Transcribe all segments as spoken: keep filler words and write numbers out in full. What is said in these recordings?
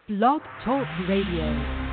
Blog Talk Radio.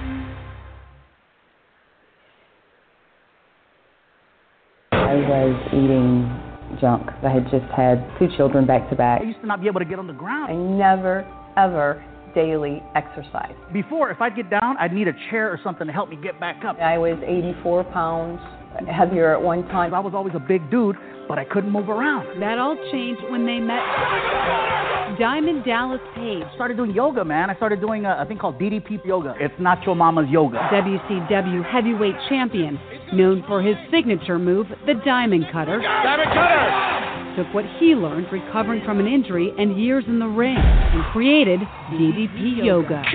I was eating junk. I had just had two children back to back. I used to not be able to get on the ground. I never, ever daily exercise. Before, if I'd get down, I'd need a chair or something to help me get back up. I was eighty-four pounds heavier at one time. I was always a big dude, but I couldn't move around. That all changed when they met Diamond Dallas Page. I started doing yoga, man. I started doing a, a thing called D D P yoga. It's Nacho Mama's yoga. W C W heavyweight champion, known for his signature move, the Diamond Cutter. Diamond Cutter! Took what he learned recovering from an injury and years in the ring and created D D P yoga.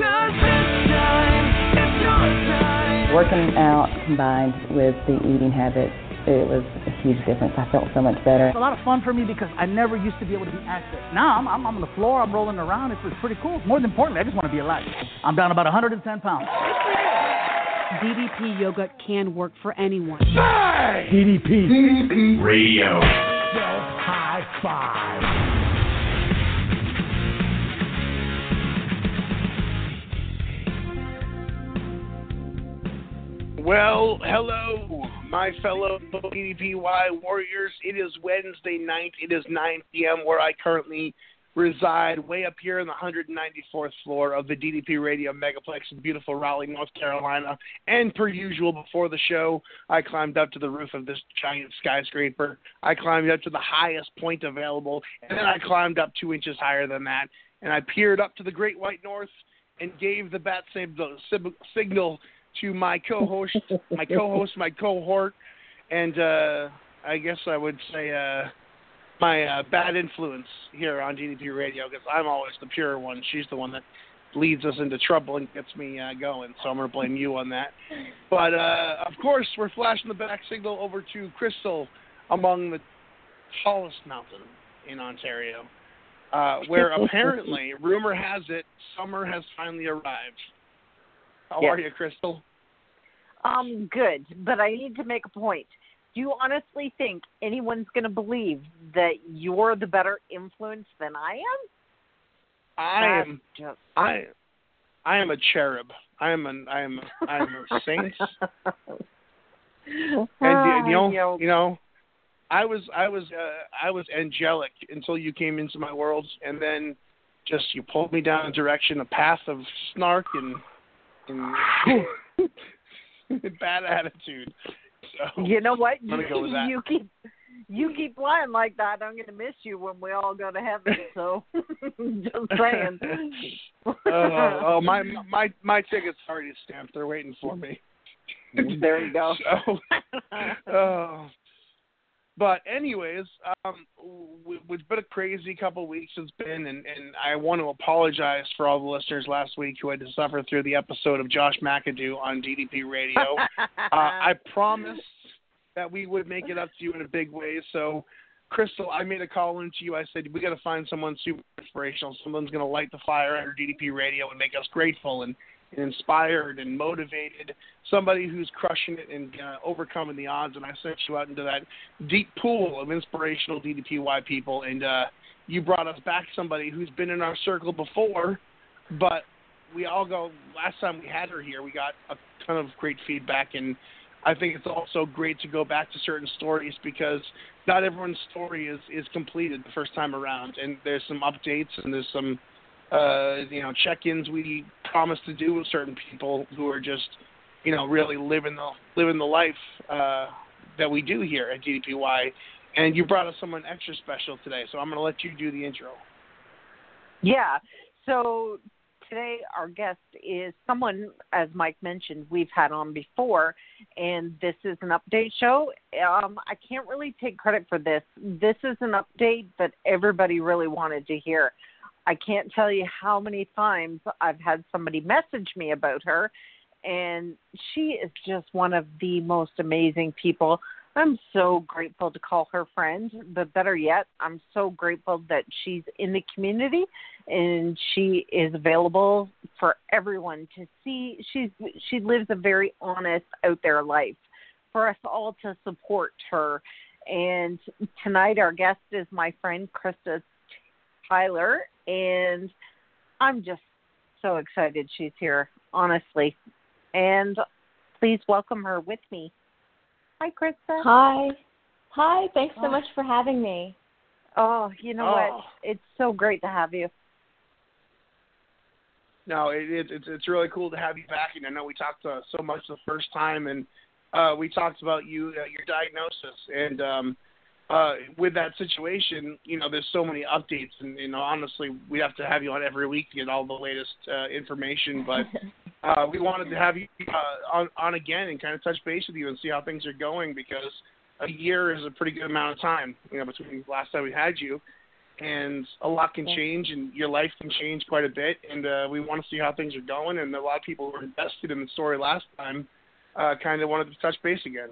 Working out combined with the eating habits, it was a huge difference. I felt so much better. It's a lot of fun for me because I never used to be able to be active. Now I'm, I'm on the floor, I'm rolling around. It's, it's pretty cool. More than importantly, I just want to be alive. I'm down about one hundred ten pounds. D D P yoga can work for anyone. Hey! D D P. D D P Radio. High five. Well, hello, my fellow D D P Y warriors. It is Wednesday night. It is nine p.m. where I currently reside, way up here in the one hundred ninety-fourth floor of the D D P Radio Megaplex in beautiful Raleigh, North Carolina. And per usual, before the show, I climbed up to the roof of this giant skyscraper. I climbed up to the highest point available, and then I climbed up two inches higher than that. And I peered up to the Great White North and gave the bat signal to my co-host, my co-host, my cohort, and uh, I guess I would say uh, my uh, bad influence here on D D P Radio, because I'm always the pure one. She's the one that leads us into trouble and gets me uh, going, so I'm going to blame you on that. But, uh, of course, we're flashing the back signal over to Crystal among the tallest mountain in Ontario, uh, where apparently, rumor has it, summer has finally arrived. How yes. are you, Crystal? Um, good, but I need to make a point. Do you honestly think anyone's going to believe that you're the better influence than I am? I That's am. Just... I. I am a cherub. I am an. I am. I am a saint. and you know, you know, I was. I was. Uh, I was angelic until you came into my world, and then just you pulled me down a direction, a path of snark and. and bad attitude. So you know what? I'm gonna go with that. You keep you keep lying like that. I'm gonna miss you when we all go to heaven. So just saying. uh, oh, my my my ticket's already stamped. They're waiting for me. There you go. So, uh, but anyways, um, it's been a crazy couple of weeks. It's been, and, and I want to apologize for all the listeners last week who had to suffer through the episode of Josh McAdoo on D D P Radio. uh, I promised that we would make it up to you in a big way. So, Crystal, I made a call into you. I said, we got to find someone super inspirational. Someone's going to light the fire under D D P Radio and make us grateful and, and inspired and motivated. Somebody who's crushing it and uh, overcoming the odds. And I sent you out into that deep pool of inspirational D D P Y people. And uh, you brought us back somebody who's been in our circle before. But we all go, last time we had her here, we got a ton of great feedback. And I think it's also great to go back to certain stories because not everyone's story is, is completed the first time around. And there's some updates and there's some, uh, you know, check-ins we promise to do with certain people who are just, you know, really living the living the life uh, that we do here at D D P Y. And you brought us someone extra special today, so I'm going to let you do the intro. Yeah. So today our guest is someone, as Mike mentioned, we've had on before, and this is an update show. Um, I can't really take credit for this. This is an update that everybody really wanted to hear. I can't tell you how many times I've had somebody message me about her, and she is just one of the most amazing people. I'm so grateful to call her friend, but better yet, I'm so grateful that she's in the community and she is available for everyone to see. She's she lives a very honest, out there life for us all to support her. And tonight our guest is my friend Krista Tyler, and I'm just so excited she's here, honestly. And please welcome her with me. Hi, Krista. Hi. Hi, thanks so much for having me. Oh, you know Oh. what? It's so great to have you. No, it, it, it's it's really cool to have you back, and I know we talked uh, so much the first time, and uh, we talked about you, uh, your diagnosis, and um, uh, with that situation, you know, there's so many updates, and you know, honestly, we have to have you on every week to get all the latest uh, information, but uh, we wanted to have you uh, on on again and kind of touch base with you and see how things are going, because a year is a pretty good amount of time, you know, between the last time we had you. And a lot can change, and your life can change quite a bit, and uh, we want to see how things are going, and a lot of people who were invested in the story last time uh, kind of wanted to touch base again.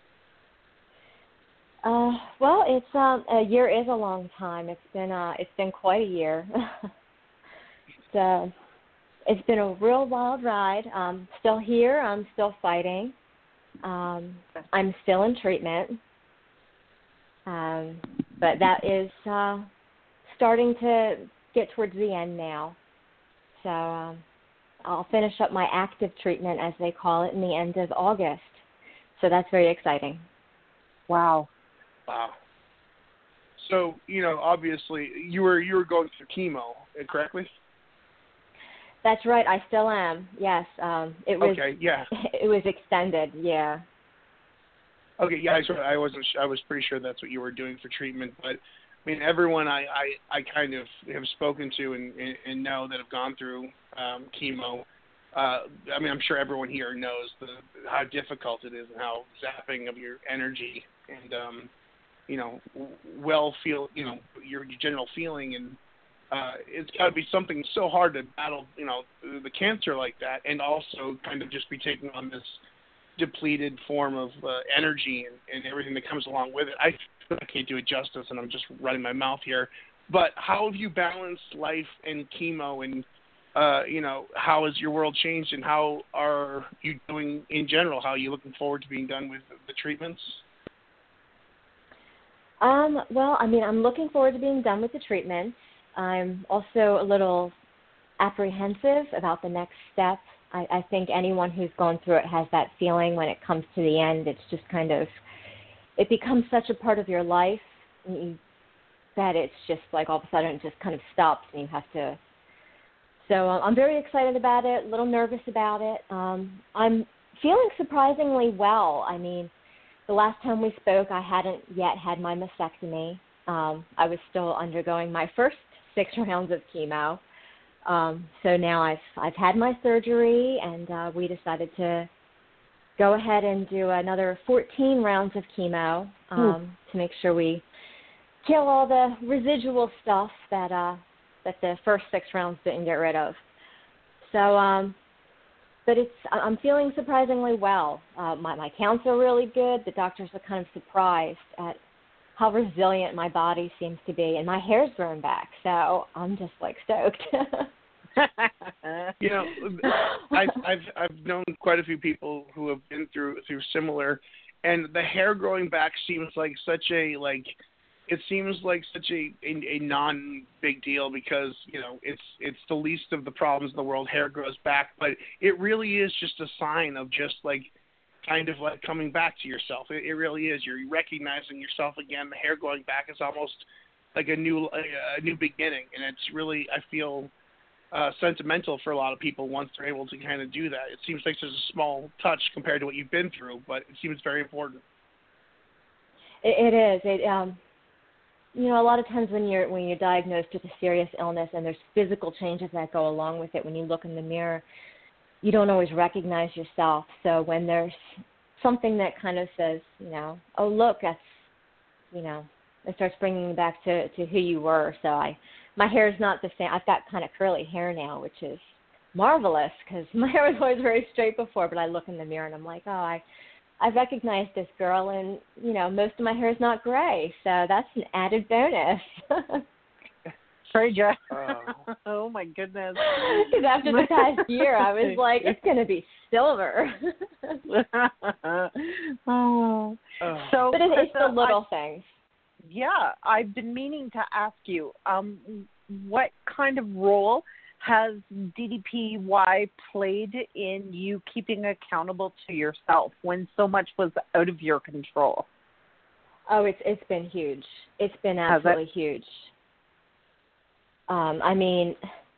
Uh, well, it's um, a year is a long time. It's been uh, it's been quite a year. it's, uh, it's been a real wild ride. I'm still here. I'm still fighting. Um, I'm still in treatment. Um, but that is uh, starting to get towards the end now. So um, I'll finish up my active treatment, as they call it, in the end of August. So that's very exciting. Wow. Wow. So, you know, obviously, you were you were going through chemo, correctly? That's right. I still am. Yes. Um, it was. Okay. Yeah. It was extended. Yeah. Okay. Yeah. I, sort of- I wasn't. I was pretty sure that's what you were doing for treatment, but I mean, everyone I, I, I kind of have spoken to and, and, and know that have gone through um, chemo. Uh, I mean, I'm sure everyone here knows the, how difficult it is and how zapping of your energy and um, you know, well feel, you know, your, your general feeling, and uh, it's got to be something so hard to battle, you know, the cancer like that, and also kind of just be taking on this depleted form of uh, energy and, and everything that comes along with it. I, I can't do it justice, and I'm just running my mouth here. But how have you balanced life and chemo, and uh, you know, how has your world changed, and how are you doing in general? How are you looking forward to being done with the treatments? Um, well, I mean, I'm looking forward to being done with the treatment. I'm also a little apprehensive about the next step. I, I think anyone who's gone through it has that feeling when it comes to the end. It's just kind of, it becomes such a part of your life and you, that it's just like all of a sudden it just kind of stops and you have to. So um, I'm very excited about it, a little nervous about it. Um, I'm feeling surprisingly well. I mean, the last time we spoke, I hadn't yet had my mastectomy. Um, I was still undergoing my first six rounds of chemo. Um, so now I've I've had my surgery, and uh, we decided to go ahead and do another fourteen rounds of chemo um, to make sure we kill all the residual stuff that uh, that the first six rounds didn't get rid of. So. Um, But it's, I'm feeling surprisingly well. Uh, my, my counts are really good. The doctors are kind of surprised at how resilient my body seems to be. And my hair's grown back, so I'm just, like, stoked. You know, I've, I've, I've known quite a few people who have been through through similar, and the hair growing back seems like such a, like, it seems like such a, a, a non-big deal because, you know, it's it's the least of the problems in the world. Hair grows back, but it really is just a sign of just like kind of like coming back to yourself. It, it really is. You're recognizing yourself again. The hair growing back is almost like a new a, a new beginning, and it's really, I feel, uh, sentimental for a lot of people once they're able to kind of do that. It seems like there's a small touch compared to what you've been through, but it seems very important. It, it is. It um. You know, a lot of times when you're when you're diagnosed with a serious illness and there's physical changes that go along with it, when you look in the mirror, you don't always recognize yourself. So when there's something that kind of says, you know, oh, look, that's, you know, it starts bringing you back to, to who you were. So I, my hair is not the same. I've got kind of curly hair now, which is marvelous because my hair was always very straight before, but I look in the mirror and I'm like, oh, I... I recognize this girl, and, you know, most of my hair is not gray, so that's an added bonus. Sorry, Joe. Oh. Oh, my goodness. Because after the past year, I was like, it's going to be silver. Oh. So, but it, it's the Krista, little I, things. Yeah, I've been meaning to ask you, um, what kind of role has D D P Y played in you keeping accountable to yourself when so much was out of your control? Oh, it's it's been huge. It's been Has absolutely it? huge. Um, I mean,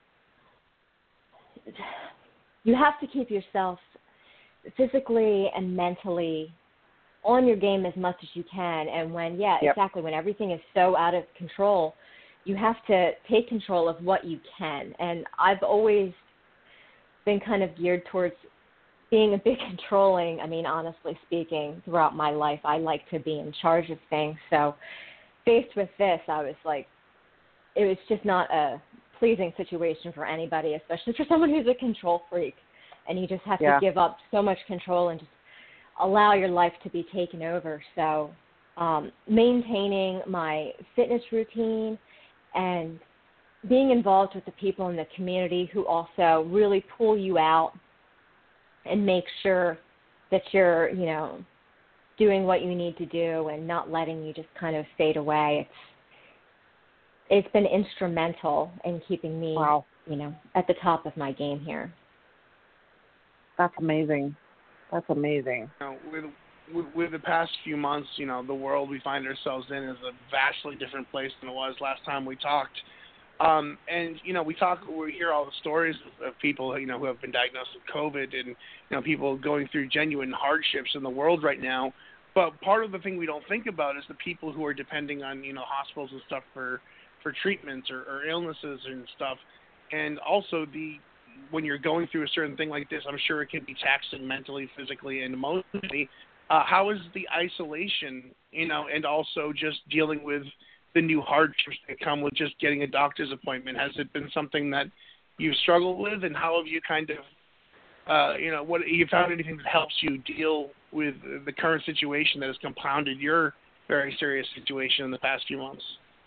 you have to keep yourself physically and mentally on your game as much as you can. And when, yeah, Yep. exactly, when everything is so out of control, you have to take control of what you can. And I've always been kind of geared towards being a bit controlling. I mean, honestly speaking, throughout my life, I like to be in charge of things. So faced with this, I was like, it was just not a pleasing situation for anybody, especially for someone who's a control freak. And you just have Yeah. to give up so much control and just allow your life to be taken over. So um, maintaining my fitness routine and being involved with the people in the community who also really pull you out and make sure that you're, you know, doing what you need to do and not letting you just kind of fade away. It's it's been instrumental in keeping me, Wow. you know, at the top of my game here. That's amazing. That's amazing. You know, with, with with the past few months, you know, the world we find ourselves in is a vastly different place than it was last time we talked. Um, and you know, we talk, we hear all the stories of, of people, you know, who have been diagnosed with COVID, and you know, people going through genuine hardships in the world right now. But part of the thing we don't think about is the people who are depending on, you know, hospitals and stuff for for treatments or, or illnesses and stuff, and also the when you're going through a certain thing like this, I'm sure it can be taxing mentally, physically, and emotionally. Uh, how is the isolation, you know, and also just dealing with the new hardships that come with just getting a doctor's appointment? Has it been something that you've struggled with, and how have you kind of, uh, you know, what you found anything that helps you deal with the current situation that has compounded your very serious situation in the past few months?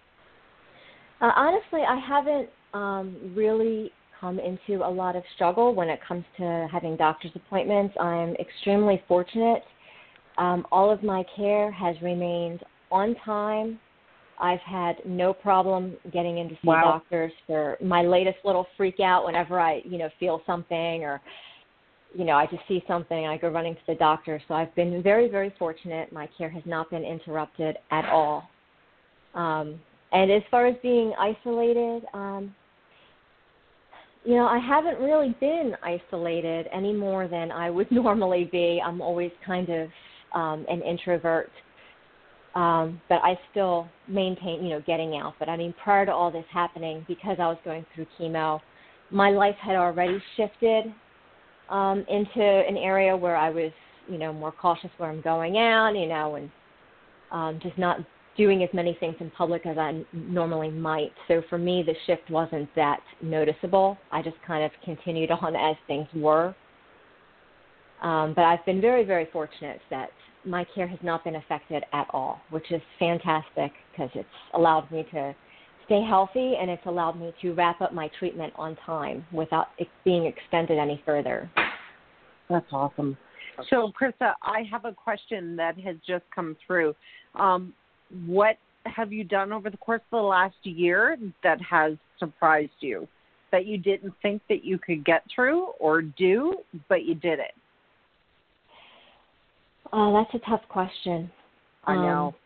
Uh, honestly, I haven't um, really come into a lot of struggle when it comes to having doctor's appointments. I'm extremely fortunate. Um, all of my care has remained on time. I've had no problem getting in to see Wow. doctors for my latest little freak out whenever I, you know, feel something or, you know, I just see something and I go running to the doctor. So I've been very, very fortunate. My care has not been interrupted at all. Um, and as far as being isolated, um, you know, I haven't really been isolated any more than I would normally be. I'm always kind of um, an introvert. Um, but I still maintain, you know, getting out. But I mean, prior to all this happening, because I was going through chemo, my life had already shifted um, into an area where I was, you know, more cautious where I'm going out, you know, and um, just not doing as many things in public as I normally might. So for me, the shift wasn't that noticeable. I just kind of continued on as things were. Um, but I've been very, very fortunate that my care has not been affected at all, which is fantastic because it's allowed me to stay healthy and it's allowed me to wrap up my treatment on time without it being extended any further. That's awesome. So, Krista, I have a question that has just come through. Um, what have you done over the course of the last year that has surprised you, that you didn't think that you could get through or do, but you did it? Oh, that's a tough question. I know. Um,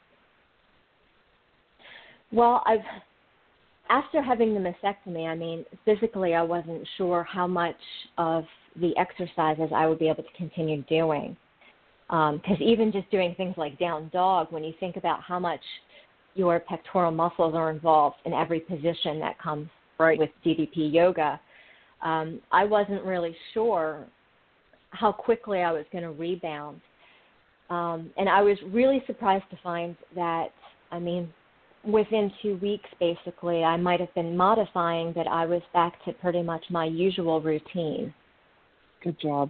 well, I've after having the mastectomy, I mean, physically I wasn't sure how much of the exercises I would be able to continue doing. Because um, even just doing things like down dog, when you think about how much your pectoral muscles are involved in every position that comes right. with D D P yoga, um, I wasn't really sure how quickly I was going to rebound. Um, and I was really surprised to find that, I mean, within two weeks, basically, I might have been modifying, but I was back to pretty much my usual routine. Good job.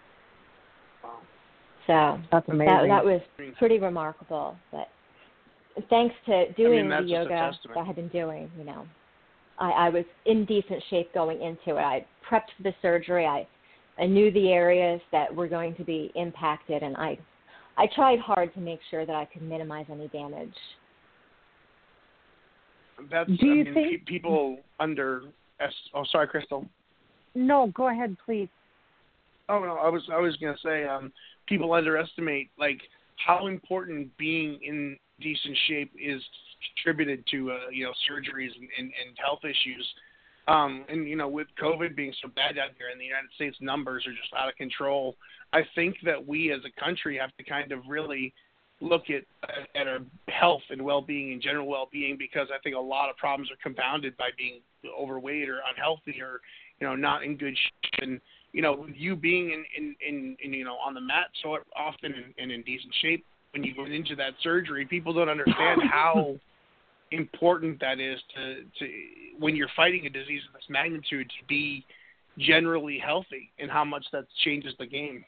So that's amazing. That, that was pretty remarkable. But thanks to doing I mean, the yoga that I had been doing, you know, I, I was in decent shape going into it. I prepped for the surgery. I, I knew the areas that were going to be impacted, and I I tried hard to make sure that I could minimize any damage. That's, Do you I mean, think... pe- people under oh, sorry, Crystal. No, go ahead, please. Oh no, I was I was gonna say um, people underestimate like how important being in decent shape is contributed to uh, you know surgeries and, and, and health issues. Um, and, you know, with COVID being so bad out here in the United States, numbers are just out of control. I think that we as a country have to kind of really look at at our health and well-being and general well-being, because I think a lot of problems are compounded by being overweight or unhealthy or, you know, not in good shape. And, you know, with you being in, in, in, in you know, on the mat so often and, and in decent shape, when you go into that surgery, people don't understand how important that is to, to when you're fighting a disease of this magnitude, to be generally healthy, and how much that changes the game.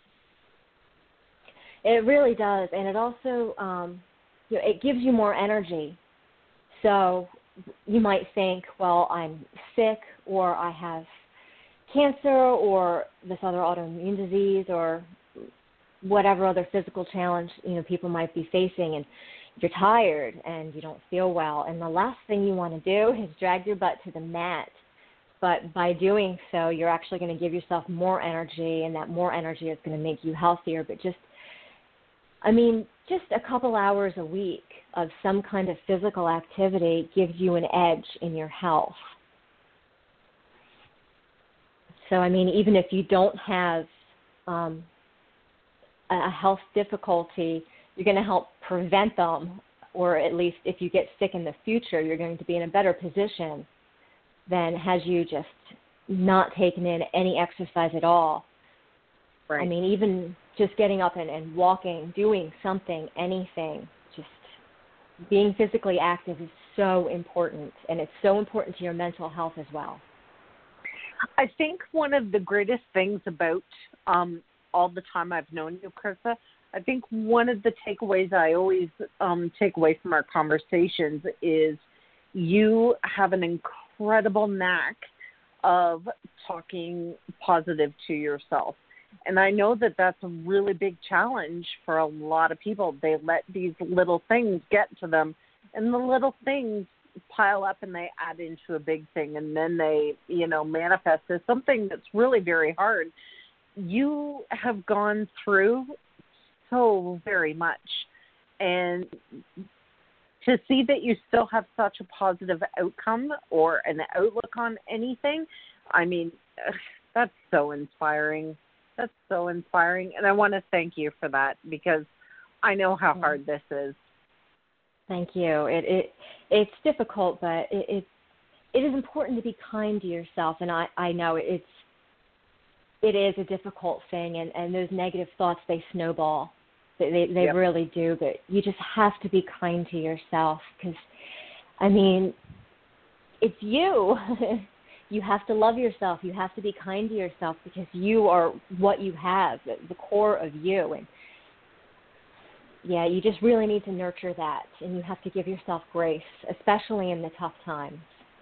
It really does, and it also um, you know, it gives you more energy. So you might think, well, I'm sick, or I have cancer, or this other autoimmune disease, or whatever other physical challenge you know people might be facing, and you're tired and you don't feel well, and the last thing you want to do is drag your butt to the mat. But by doing so, you're actually going to give yourself more energy, and that more energy is going to make you healthier. But just, I mean, just a couple hours a week of some kind of physical activity gives you an edge in your health. So, I mean, even if you don't have um, a health difficulty, you're going to help prevent them, or at least if you get sick in the future, you're going to be in a better position than had you just not taken in any exercise at all. Right. I mean, even just getting up and, and walking, doing something, anything, just being physically active is so important, and it's so important to your mental health as well. I think one of the greatest things about um, all the time I've known you, Krista, I think one of the takeaways I always um, take away from our conversations is you have an incredible knack of talking positive to yourself. And I know that that's a really big challenge for a lot of people. They let these little things get to them, and the little things pile up and they add into a big thing, and then they, you know, manifest as something that's really very hard. You have gone through so very much, and to see that you still have such a positive outcome or an outlook on anything, I mean, that's so inspiring. That's so inspiring, and I want to thank you for that, because I know how hard this is. Thank you. It it it's difficult, but it it, it is important to be kind to yourself, and I, I know it's it is a difficult thing, and, and those negative thoughts, they snowball. They they Yep. really do, but you just have to be kind to yourself, because, I mean, it's you. You have to love yourself. You have to be kind to yourself, because you are what you have, the core of you. And, yeah, you just really need to nurture that, and you have to give yourself grace, especially in the tough times.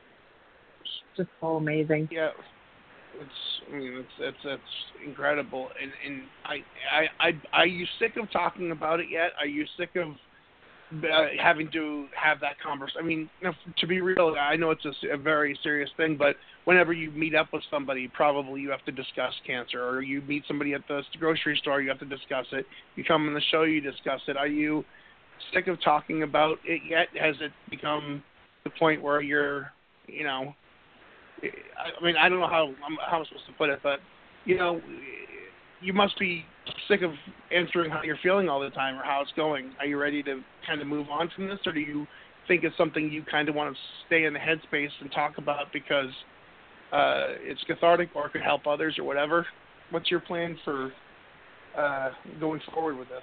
It's just so amazing. Yeah. It's, I mean, it's, it's, it's incredible. And, and I, I, I, are you sick of talking about it yet? Are you sick of uh, having to have that conversation? I mean, you know, to be real, I know it's a, a very serious thing, but whenever you meet up with somebody, probably you have to discuss cancer, or you meet somebody at the grocery store, you have to discuss it. You come on the show, you discuss it. Are you sick of talking about it yet? Has it become the point where you're, you know, I mean, I don't know how how I'm supposed to put it, but, you know, you must be sick of answering how you're feeling all the time or how it's going. Are you ready to kind of move on from this, or do you think it's something you kind of want to stay in the headspace and talk about because uh, it's cathartic or it could help others or whatever? What's your plan for uh, going forward with this?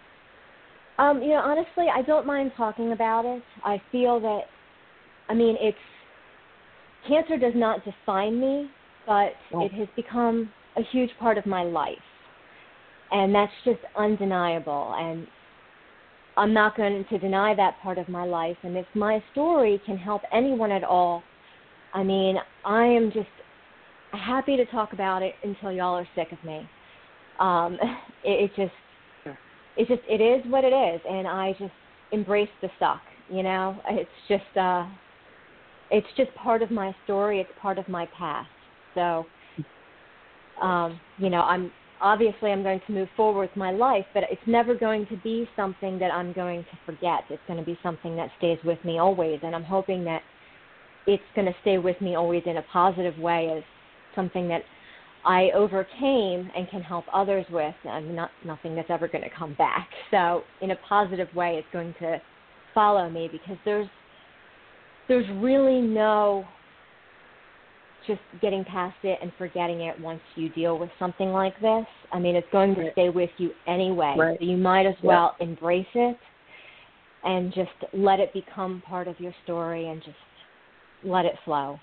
Um, you know, honestly, I don't mind talking about it. I feel that, I mean, it's, cancer does not define me, but Oh. it has become a huge part of my life. And that's just undeniable. And I'm not going to deny that part of my life. And if my story can help anyone at all, I mean, I am just happy to talk about it until y'all are sick of me. Um, it, it just, it just, it is what it is. And I just embrace the suck, you know? It's just, uh, it's just part of my story. It's part of my past. So, um, you know, I'm obviously I'm going to move forward with my life, but it's never going to be something that I'm going to forget. It's going to be something that stays with me always, and I'm hoping that it's going to stay with me always in a positive way as something that I overcame and can help others with, and not nothing that's ever going to come back. So in a positive way, it's going to follow me, because there's there's really no just getting past it and forgetting it once you deal with something like this. I mean, it's going to stay with you anyway, right. so you might as well yeah. embrace it and just let it become part of your story and just let it flow.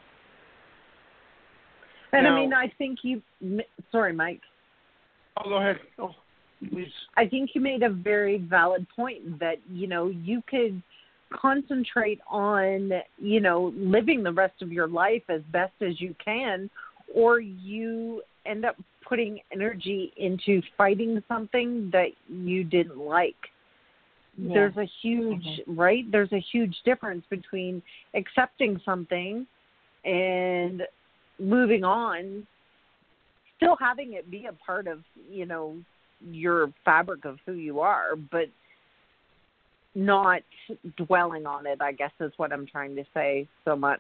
And now, I mean, I think you, sorry, Mike. Oh, go ahead. Oh, please. I think you made a very valid point that, you know, you could concentrate on, you know, living the rest of your life as best as you can, or you end up putting energy into fighting something that you didn't like. Yeah. There's a huge, mm-hmm. right? There's a huge difference between accepting something and moving on, still having it be a part of, you know, your fabric of who you are, but not dwelling on it, I guess is what I'm trying to say so much.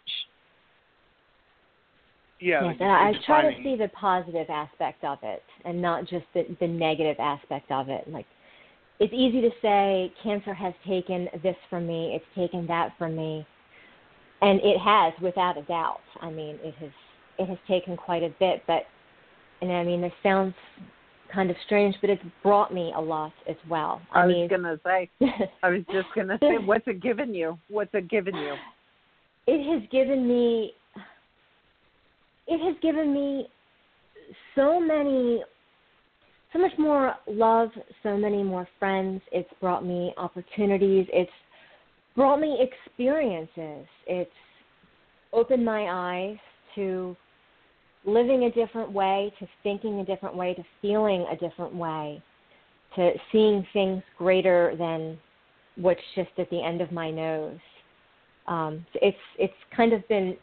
Yeah, yes, and I try to see the positive aspect of it and not just the, the negative aspect of it. Like, it's easy to say cancer has taken this from me, it's taken that from me, and it has, without a doubt. I mean, it has it has taken quite a bit, but, and I mean, this sounds kind of strange, but it's brought me a lot as well. I, I mean, was going to say, I was just going to say, what's it given you? What's it given you? It has given me, it has given me so many, so much more love, so many more friends. It's brought me opportunities. It's brought me experiences. It's opened my eyes to living a different way, to thinking a different way, to feeling a different way, to seeing things greater than what's just at the end of my nose. Um, it's it's kind of been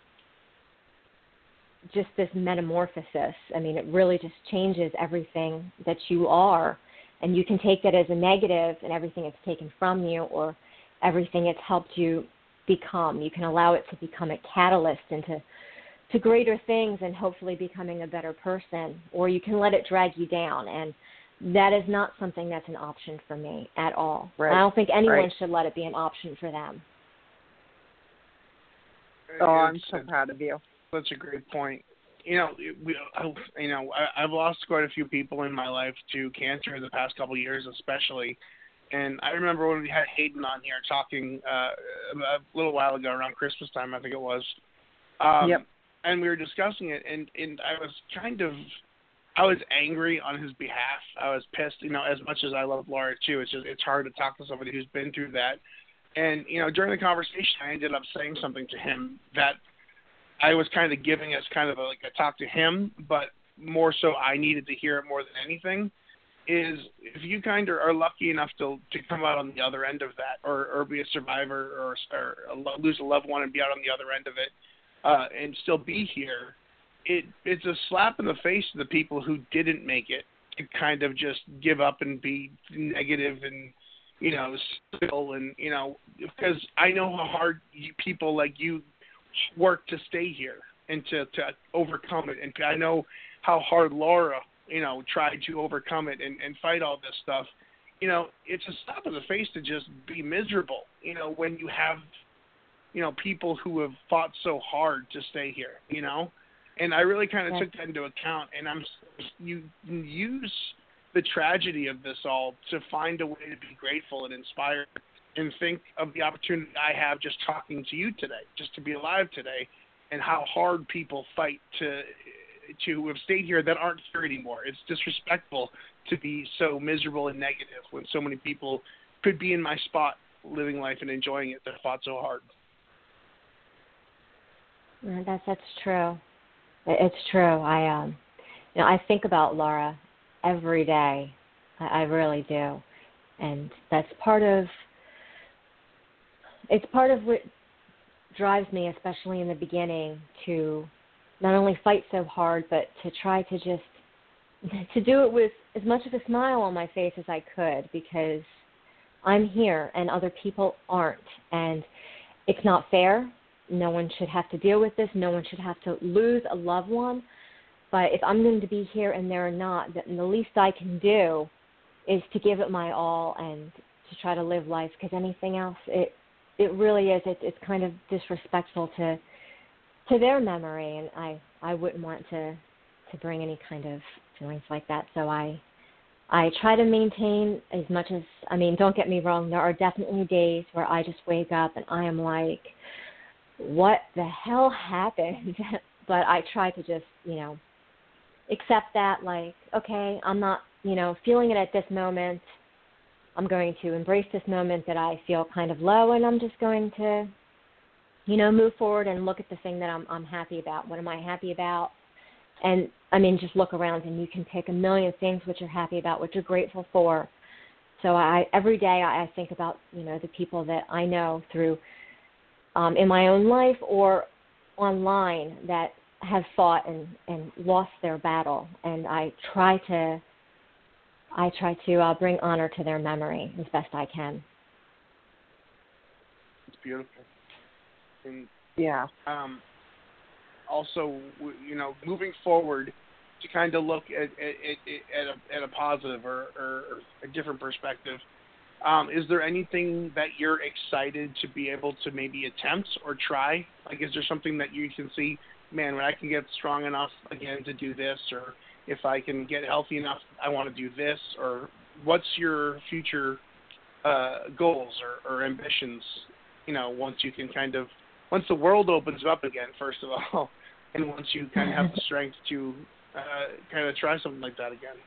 just this metamorphosis. I mean, it really just changes everything that you are, and you can take that as a negative and everything it's taken from you, or everything it's helped you become. You can allow it to become a catalyst into to greater things and hopefully becoming a better person, or you can let it drag you down, and that is not something that's an option for me at all. Right. I don't think anyone right. should let it be an option for them. Oh, I'm so proud of you. That's a great point. You know, we, you know, I, I've lost quite a few people in my life to cancer in the past couple of years, especially. And I remember when we had Hayden on here talking uh, a little while ago, around Christmas time, I think it was. Um, yep. And we were discussing it, and, and I was kind of, I was angry on his behalf. I was pissed, you know, as much as I love Laura too. It's just, it's hard to talk to somebody who's been through that. And, you know, during the conversation, I ended up saying something to him that I was kind of giving as kind of a, like a talk to him, but more so I needed to hear it more than anything, is if you kind of are lucky enough to to come out on the other end of that, or, or be a survivor, or, or lose a loved one and be out on the other end of it, Uh, and still be here, it it's a slap in the face to the people who didn't make it, to kind of just give up and be negative and, you know, still, and, you know, because I know how hard you, people like you work to stay here and to, to overcome it, and I know how hard Laura, you know, tried to overcome it and, and fight all this stuff. You know, it's a slap in the face to just be miserable, you know, when you have, you know, people who have fought so hard to stay here, you know, and I really kind of yeah. took that into account. And I'm, you use the tragedy of this all to find a way to be grateful and inspired, and think of the opportunity I have just talking to you today, just to be alive today, and how hard people fight to, to have stayed here that aren't here anymore. It's disrespectful to be so miserable and negative when so many people could be in my spot, living life and enjoying it, that fought so hard. Yeah, that's that's true. It's true. I um, you know, I think about Laura every day. I, I really do, and that's part of. It's part of what drives me, especially in the beginning, to not only fight so hard, but to try to just to do it with as much of a smile on my face as I could, because I'm here and other people aren't, and it's not fair. No one should have to deal with this. No one should have to lose a loved one. But if I'm going to be here and they're not, then the least I can do is to give it my all and to try to live life, because anything else, it it really is. It, it's kind of disrespectful to to their memory, and I, I wouldn't want to, to bring any kind of feelings like that. So I I try to maintain as much as, I mean, don't get me wrong, there are definitely days where I just wake up and I am like, what the hell happened? But I try to just, you know, accept that, like, okay, I'm not, you know, feeling it at this moment. I'm going to embrace this moment that I feel kind of low, and I'm just going to, you know, move forward and look at the thing that I'm I'm happy about. What am I happy about? And, I mean, just look around and you can pick a million things what you're happy about, what you're grateful for. So I every day I, I think about, you know, the people that I know through um, in my own life or online that have fought and, and lost their battle. And I try to I try to uh, bring honor to their memory as best I can. It's beautiful. And Yeah. um, also, you know, moving forward, to kind of look at at, at, a, at a positive or, or a different perspective, um, is there anything that you're excited to be able to maybe attempt or try? Like, is there something that you can see, man, when I can get strong enough again to do this, or if I can get healthy enough, I want to do this, or what's your future uh, goals or, or ambitions, you know, once you can kind of, once the world opens up again, first of all, and once you kind of have the strength to uh, kind of try something like that again?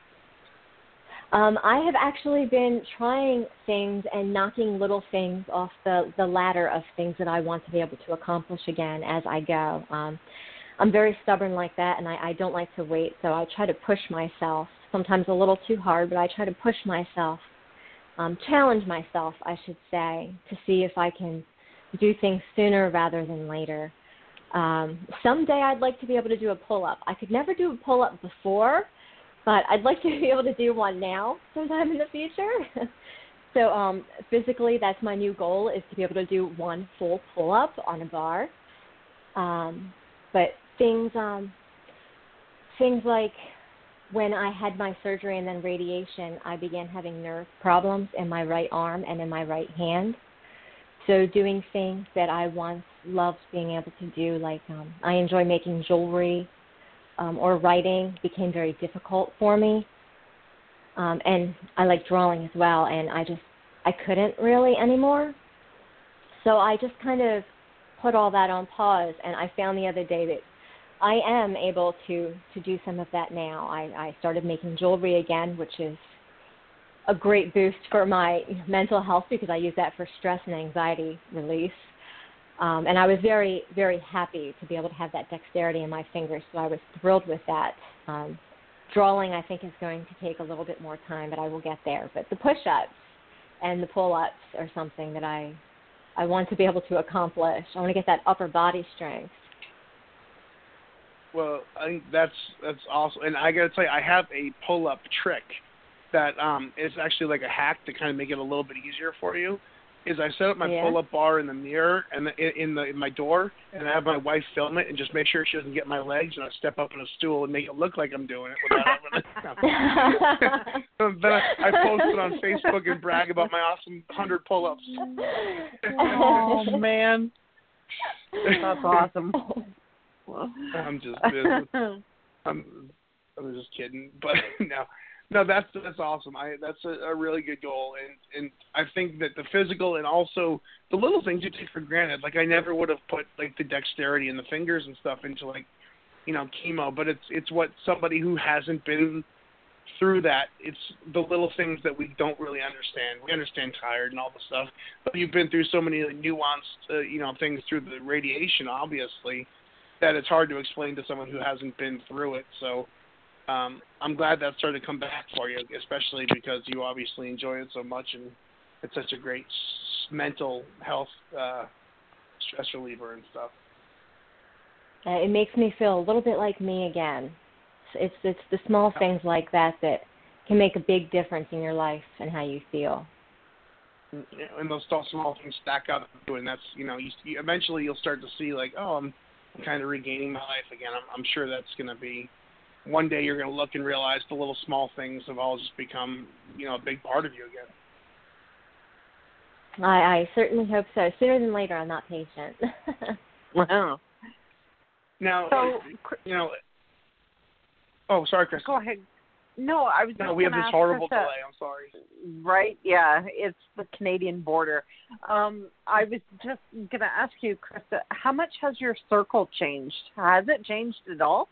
Um, I have actually been trying things and knocking little things off the, the ladder of things that I want to be able to accomplish again as I go. Um, I'm very stubborn like that, and I, I don't like to wait, so I try to push myself, sometimes a little too hard, but I try to push myself, um, challenge myself, I should say, to see if I can do things sooner rather than later. Um, someday I'd like to be able to do a pull-up. I could never do a pull-up before, but I'd like to be able to do one now sometime in the future. So um, physically, that's my new goal, is to be able to do one full pull-up on a bar. Um, but things, um, things like when I had my surgery and then radiation, I began having nerve problems in my right arm and in my right hand. So doing things that I once loved being able to do, like um, I enjoy making jewelry um, or writing, became very difficult for me. Um, and I like drawing as well, and I just, I couldn't really anymore. So I just kind of put all that on pause, and I found the other day that I am able to, to do some of that now. I, I started making jewelry again, which is a great boost for my mental health because I use that for stress and anxiety release. Um, and I was very, very happy to be able to have that dexterity in my fingers, so I was thrilled with that. Um, drawing, I think, is going to take a little bit more time, but I will get there. But the push-ups and the pull-ups are something that I, I want to be able to accomplish. I want to get that upper body strength. Well, I think that's that's awesome. And I got to tell you, I have a pull-up trick that um, is actually like a hack to kind of make it a little bit easier for you. Is I set up my yeah. pull-up bar in the mirror and the, in the in my door, and I have my wife film it and just make sure she doesn't get my legs, and I step up in a stool and make it look like I'm doing it without having it. Then I, I post it on Facebook and brag about my awesome one hundred pull-ups. Oh man, that's awesome. I'm just I'm I'm just kidding, but no. No, that's that's awesome. I that's a, a really good goal, and and I think that the physical and also the little things you take for granted. Like I never would have put like the dexterity and the fingers and stuff into like, you know, chemo. But it's it's what somebody who hasn't been through that. It's the little things that we don't really understand. We understand tired and all the stuff, but you've been through so many like, nuanced, uh, you know, things through the radiation, obviously, that it's hard to explain to someone who hasn't been through it. So. Um, I'm glad that started to come back for you, especially because you obviously enjoy it so much, and it's such a great mental health uh, stress reliever and stuff. Uh, it makes me feel a little bit like me again. It's it's the small things like that that can make a big difference in your life and how you feel. And those small things stack up, and that's, you know, you, you, eventually you'll start to see, like, oh, I'm, I'm kind of regaining my life again. I'm, I'm sure that's going to be, one day you're going to look and realize the little small things have all just become, you know, a big part of you again. I, I certainly hope so. Sooner than later, I'm not patient. Wow. Now, So, you know, oh, sorry, Chris. Go ahead. No, I was. No, just we have gonna this ask horrible Krista, delay. I'm sorry. Right? Yeah, it's the Canadian border. Um, I was just going to ask you, Krista, how much has your circle changed? Has it changed at all?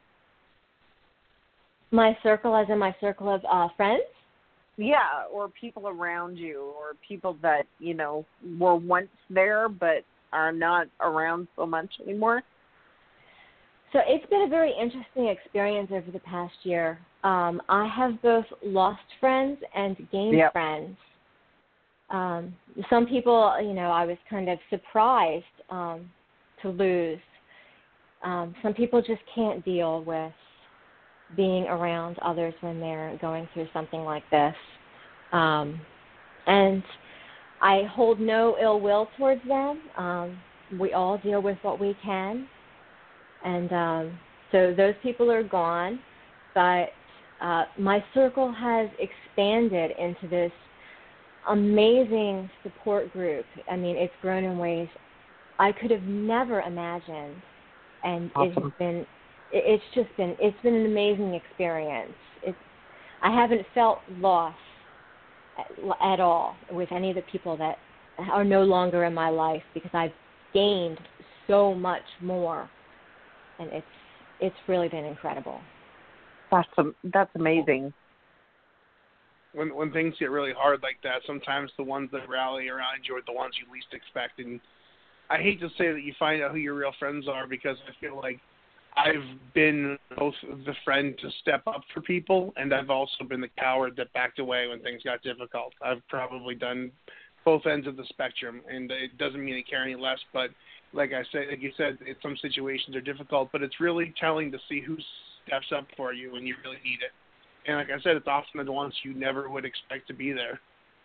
My circle, as in my circle of uh, friends? Yeah, or people around you, or people that, you know, were once there but are not around so much anymore? So it's been a very interesting experience over the past year. Um, I have both lost friends and gained Yep. friends. Um, some people, you know, I was kind of surprised um, to lose. Um, some people just can't deal with being around others when they're going through something like this. Um, and I hold no ill will towards them. Um, we all deal with what we can. And um, so those people are gone, but uh, my circle has expanded into this amazing support group. I mean, it's grown in ways I could have never imagined, and Awesome. it's been, it's just been, it's been an amazing experience. It's, I haven't felt lost at, at all with any of the people that are no longer in my life, because I've gained so much more. And it's it's really been incredible. That's um, that's amazing. When when things get really hard like that, sometimes the ones that rally around you are the ones you least expect. And I hate to say that you find out who your real friends are, because I feel like I've been both the friend to step up for people, and I've also been the coward that backed away when things got difficult. I've probably done both ends of the spectrum, and it doesn't mean I care any less, but like I said, like you said, it, some situations are difficult, but it's really telling to see who steps up for you when you really need it. And like I said, it's often the ones you never would expect to be there.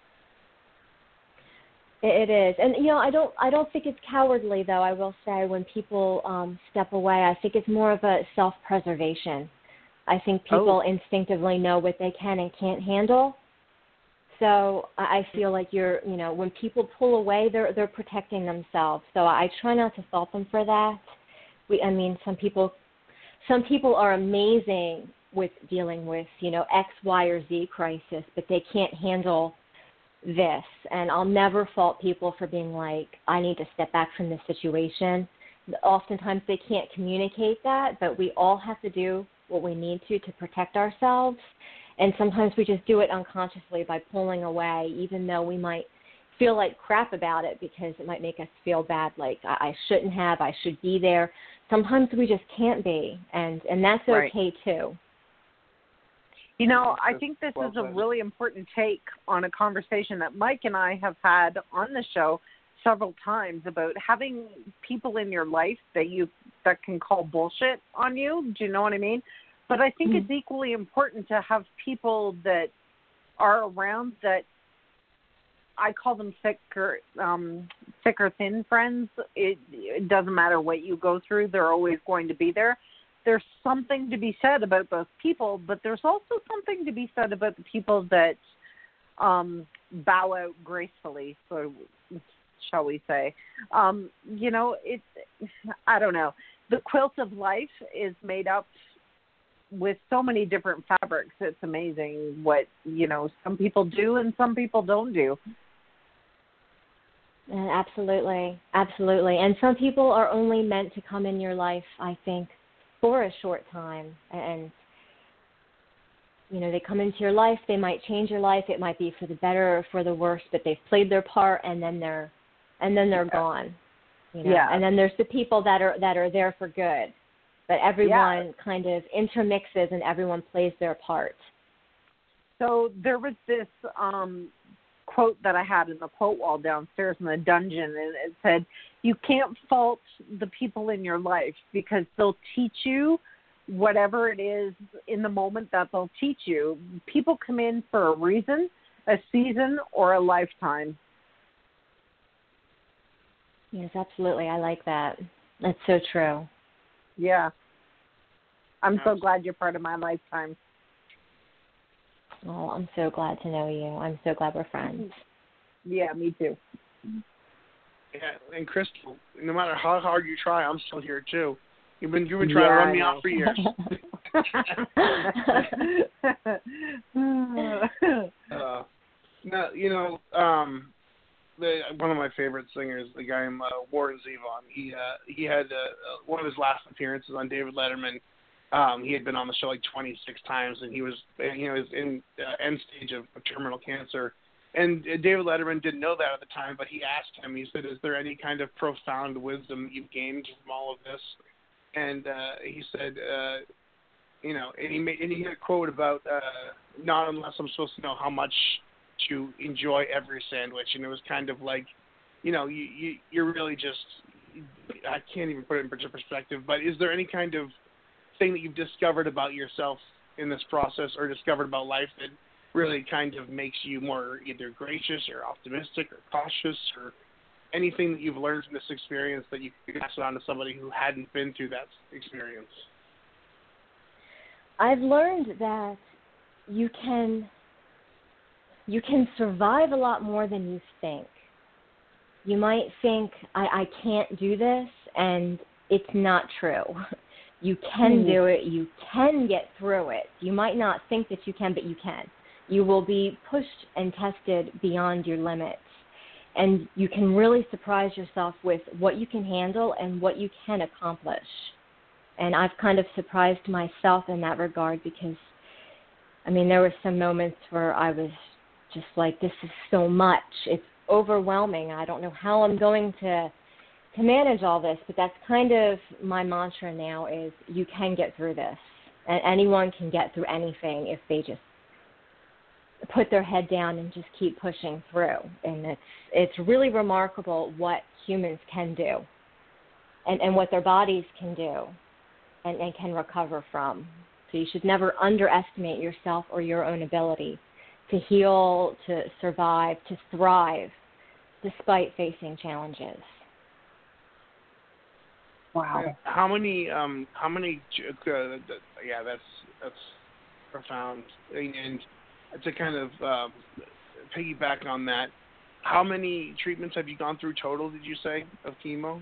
It is, and you know, I don't, I don't think it's cowardly, though. I will say, when people um, step away, I think it's more of a self-preservation. I think people Oh. instinctively know what they can and can't handle. So I feel like you're, you know, when people pull away, they're they're protecting themselves. So I try not to fault them for that. We, I mean, some people, some people are amazing with dealing with, you know, X, Y, or Z crisis, but they can't handle this. And I'll never fault people for being like, I need to step back from this situation. Oftentimes they can't communicate that, but we all have to do what we need to to protect ourselves. And sometimes we just do it unconsciously by pulling away, even though we might feel like crap about it, because it might make us feel bad, like I, I shouldn't have, I should be there. Sometimes we just can't be, and, and that's Right. okay too. You know, I think this Well is a said. really important take on a conversation that Mike and I have had on the show several times about having people in your life that you that can call bullshit on you. Do you know what I mean? But I think Mm-hmm. it's equally important to have people that are around that I call them thick or, um, thick or thin friends. It, it doesn't matter what you go through. They're always going to be there. There's something to be said about those people, but there's also something to be said about the people that um, bow out gracefully, so shall we say. Um, you know, it's, I don't know. The quilt of life is made up with so many different fabrics. It's amazing what, you know, some people do and some people don't do. Uh, absolutely, absolutely. And some people are only meant to come in your life, I think, for a short time. And, you know, they come into your life, they might change your life. It might be for the better or for the worse, but they've played their part, and then they're and then they're Yeah. gone. You know? Yeah. And then there's the people that are that are there for good. But everyone Yeah. kind of intermixes and everyone plays their part. So there was this um, quote that I had in the quote wall downstairs in the dungeon, and it said, you can't fault the people in your life because they'll teach you whatever it is in the moment that they'll teach you. People come in for a reason, a season, or a lifetime. Yes, absolutely. I like that. That's so true. Yeah. I'm so glad you're part of my lifetime. Oh, I'm so glad to know you. I'm so glad we're friends. Yeah, me too. Yeah, and Crystal, no matter how hard you try, I'm still here too. You've been you've been trying yeah, to run me off for years. uh, now, you know, um, the, one of my favorite singers, the guy named uh, Warren Zevon. He uh, he had uh, one of his last appearances on David Letterman. Um, he had been on the show like twenty-six times, and he was, you know, he was in uh, end stage of, of terminal cancer. And uh, David Letterman didn't know that at the time, but he asked him. He said, "Is there any kind of profound wisdom you've gained from all of this?" And uh, he said, uh, "You know," and he made, and he had a quote about, uh, "Not unless I'm supposed to know how much to enjoy every sandwich." And it was kind of like, you know, you, you you're really just, I can't even put it into perspective. But is there any kind of thing that you've discovered about yourself in this process, or discovered about life, that really kind of makes you more either gracious or optimistic or cautious, or anything that you've learned from this experience that you could pass it on to somebody who hadn't been through that experience? I've learned that you can you can survive a lot more than you think. You might think, I, I can't do this, and it's not true. You can do it. You can get through it. You might not think that you can, but you can. You will be pushed and tested beyond your limits. And you can really surprise yourself with what you can handle and what you can accomplish. And I've kind of surprised myself in that regard because, I mean, there were some moments where I was just like, this is so much. It's overwhelming. I don't know how I'm going to to manage all this, but that's kind of my mantra now is you can get through this. And anyone can get through anything if they just put their head down and just keep pushing through. And it's it's really remarkable what humans can do and, and what their bodies can do and, and can recover from. So you should never underestimate yourself or your own ability to heal, to survive, to thrive despite facing challenges. Wow. How many? Um, how many? Uh, yeah, that's that's profound. And to kind of um, piggyback on that, how many treatments have you gone through total? Did you say of chemo?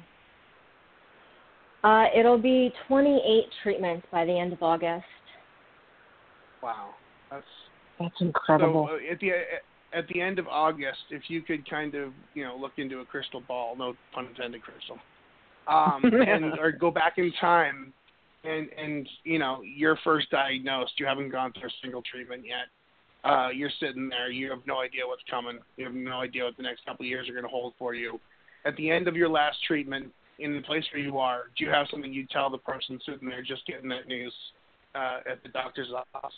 Uh, it'll be twenty-eight treatments by the end of August. Wow, that's that's incredible. So uh, at the at the end of August, if you could kind of you know look into a crystal ball, no pun intended, Crystal. Um, and or go back in time, and and you know you're first diagnosed. You haven't gone through a single treatment yet. Uh, you're sitting there. You have no idea what's coming. You have no idea what the next couple of years are going to hold for you. At the end of your last treatment, in the place where you are, do you have something you tell the person sitting there just getting that news uh, at the doctor's office?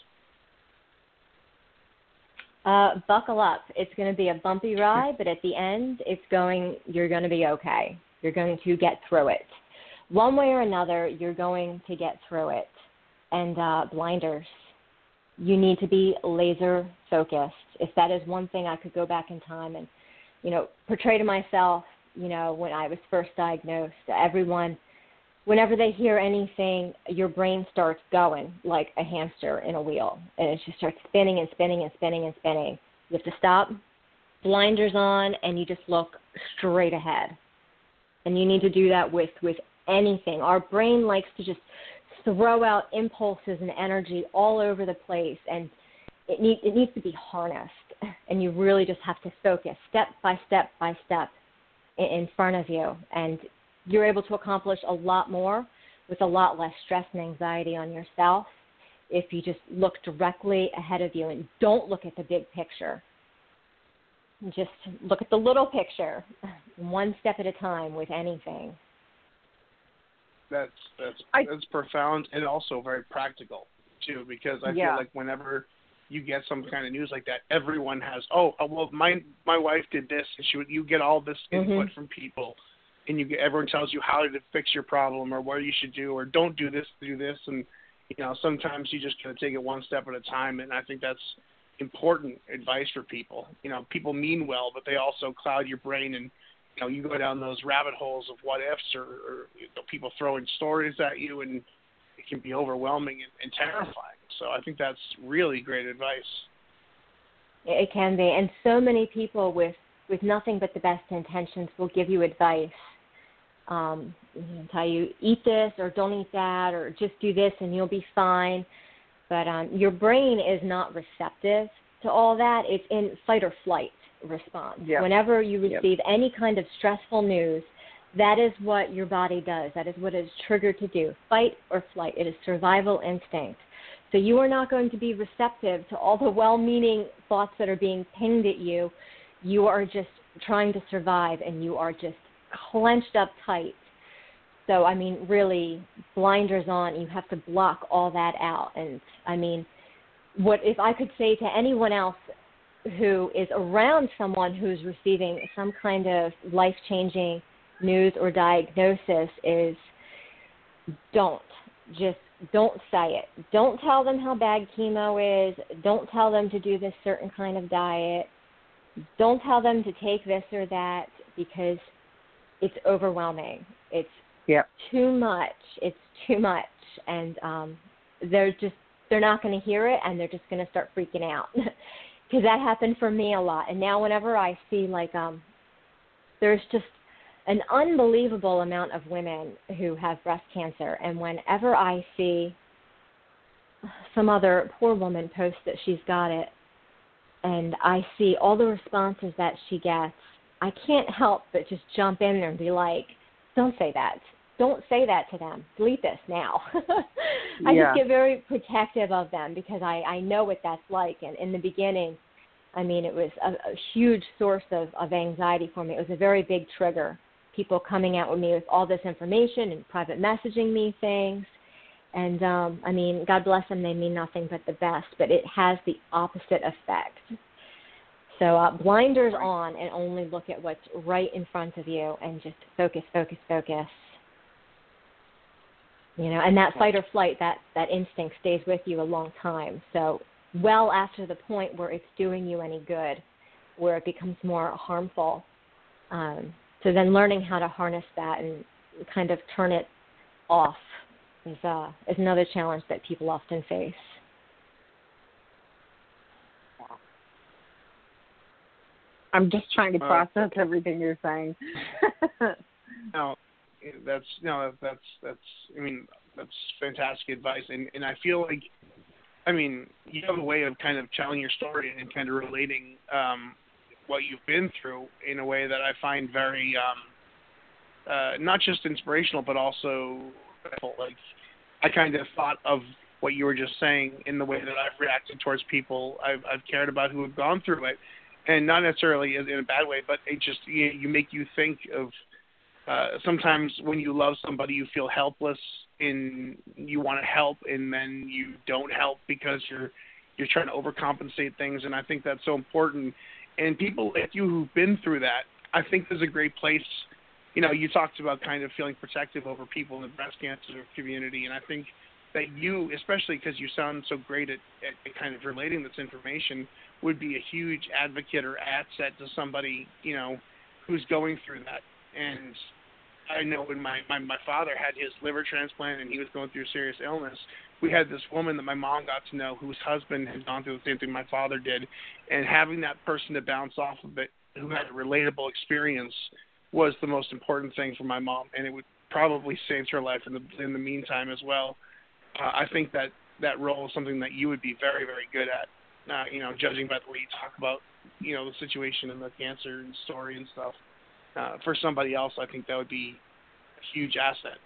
Uh, buckle up. It's going to be a bumpy ride, but at the end, it's going. You're going to be okay. You're going to get through it. One way or another, you're going to get through it. And uh, blinders. You need to be laser focused. If that is one thing I could go back in time and, you know, portray to myself, you know, when I was first diagnosed, everyone, whenever they hear anything, your brain starts going like a hamster in a wheel. And it just starts spinning and spinning and spinning and spinning. You have to stop, blinders on, and you just look straight ahead. And you need to do that with, with anything. Our brain likes to just throw out impulses and energy all over the place, and it, need, it needs to be harnessed. And you really just have to focus step by step by step in, in front of you. And you're able to accomplish a lot more with a lot less stress and anxiety on yourself if you just look directly ahead of you and don't look at the big picture. Just look at the little picture, one step at a time with anything. That's that's I, that's profound and also very practical too, because I yeah. feel like whenever you get some kind of news like that, everyone has, oh, well, my my wife did this, and she would, you get all this input mm-hmm. from people, and you get, everyone tells you how to fix your problem or what you should do or don't do this, do this, and you know sometimes you just gotta take it one step at a time, and I think that's important advice for people. You know, people mean well, but they also cloud your brain, and you know you go down those rabbit holes of what ifs or, or you know, people throwing stories at you, and it can be overwhelming and, and terrifying. So I think that's really great advice. It can be, and so many people with, with nothing but the best intentions will give you advice. Um, you know, tell you, eat this or don't eat that or just do this and you'll be fine. But um, your brain is not receptive to all that. It's in fight or flight response. Yep. Whenever you receive Yep. any kind of stressful news, that is what your body does. That is what it is triggered to do, fight or flight. It is survival instinct. So you are not going to be receptive to all the well-meaning thoughts that are being pinged at you. You are just trying to survive, and you are just clenched up tight. So, I mean, really, blinders on. You have to block all that out. And, I mean, what if I could say to anyone else who is around someone who's receiving some kind of life-changing news or diagnosis is don't. Just don't say it. Don't tell them how bad chemo is. Don't tell them to do this certain kind of diet. Don't tell them to take this or that because it's overwhelming. It's Yep. too much. It's too much. And um, they're just, they're not going to hear it, and they're just going to start freaking out. Because that happened for me a lot. And now whenever I see, like, um, there's just an unbelievable amount of women who have breast cancer. And whenever I see some other poor woman post that she's got it, and I see all the responses that she gets, I can't help but just jump in there and be like, don't say that. Don't say that to them. Delete this now. I Yeah. just get very protective of them because I, I know what that's like. And in the beginning, I mean, it was a, a huge source of, of anxiety for me. It was a very big trigger. People coming out with me with all this information and private messaging me things. And, um, I mean, God bless them. They mean nothing but the best. But it has the opposite effect. So uh, blinders on and only look at what's right in front of you and just focus, focus, focus. You know, and that fight or flight, that, that instinct stays with you a long time. So well after the point where it's doing you any good, where it becomes more harmful. Um, so then learning how to harness that and kind of turn it off is, uh, is another challenge that people often face. I'm just trying to Uh, process everything you're saying. No, that's no, that's that's. I mean, that's fantastic advice, and and I feel like, I mean, you have a way of kind of telling your story and kind of relating um, what you've been through in a way that I find very um, uh, not just inspirational, but also like I kind of thought of what you were just saying in the way that I've reacted towards people I've, I've cared about who have gone through it, and not necessarily in a bad way, but it just you, you make you think of. Uh, sometimes when you love somebody, you feel helpless and you want to help, and then you don't help because you're you're trying to overcompensate things. And I think that's so important. And people like you who've been through that, I think there's a great place. You know, you talked about kind of feeling protective over people in the breast cancer community, and I think that you, especially because you sound so great at, at kind of relating this information, would be a huge advocate or asset to somebody, you know, who's going through that. And I know when my, my, my father had his liver transplant and he was going through serious illness, we had this woman that my mom got to know whose husband had gone through the same thing my father did. And having that person to bounce off of it who had a relatable experience was the most important thing for my mom. And it would probably saved her life in the, in the meantime as well. Uh, I think that that role is something that you would be very, very good at, uh, you know, judging by the way you talk about, you know, the situation and the cancer and story and stuff. Uh, for somebody else, I think that would be a huge asset.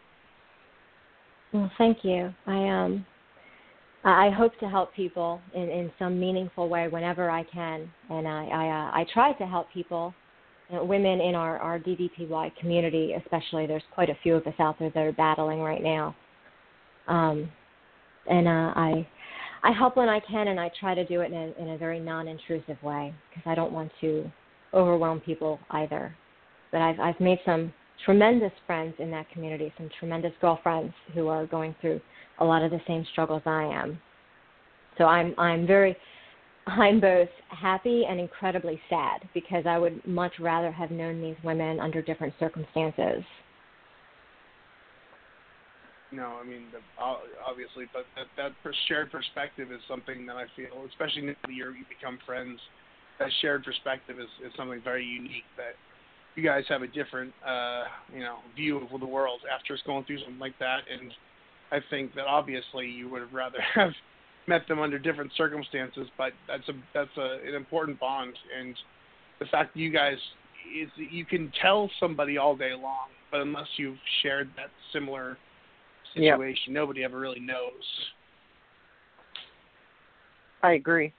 Well, thank you. I um, I hope to help people in, in some meaningful way whenever I can, and I I, uh, I try to help people, you know, women in our, our D D P Y community, especially. There's quite a few of us out there that are battling right now, um, and uh, I I help when I can, and I try to do it in a, in a very non-intrusive way because I don't want to overwhelm people either. But I've I've made some tremendous friends in that community, some tremendous girlfriends who are going through a lot of the same struggles I am. So I'm I'm very I'm both happy and incredibly sad because I would much rather have known these women under different circumstances. No, I mean, the, obviously, but that, that shared perspective is something that I feel, especially now that you're, you become friends, that shared perspective is, is something very unique that you guys have a different, uh, you know, view of the world after going through something like that. And I think that obviously you would have rather have met them under different circumstances, but that's a that's a, an important bond. And the fact that you guys, is you can tell somebody all day long, but unless you've shared that similar situation, yep. nobody ever really knows. I agree.